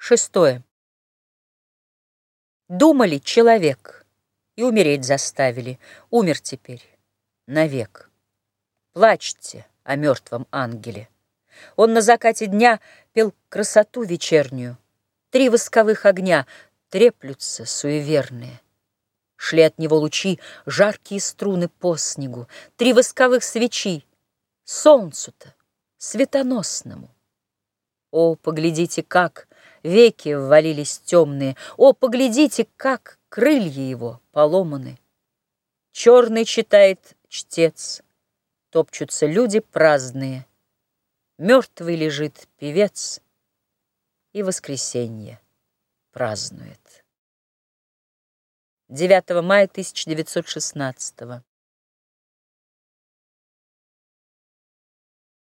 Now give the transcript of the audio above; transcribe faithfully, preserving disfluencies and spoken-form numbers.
Шестое. Думали, человек, и умереть заставили. Умер теперь навек. Плачьте о мертвом ангеле. Он на закате дня пел красоту вечернюю. Три восковых огня треплются суеверные. Шли от него лучи, жаркие струны по снегу. Три восковых свечи солнцу-то светоносному. О, поглядите, как веки ввалились темные! О, поглядите, как крылья его поломаны! Черный читает чтец, топчутся люди праздные. Мертвый лежит певец, и воскресенье празднует. девятого мая тысяча девятьсот шестнадцатого.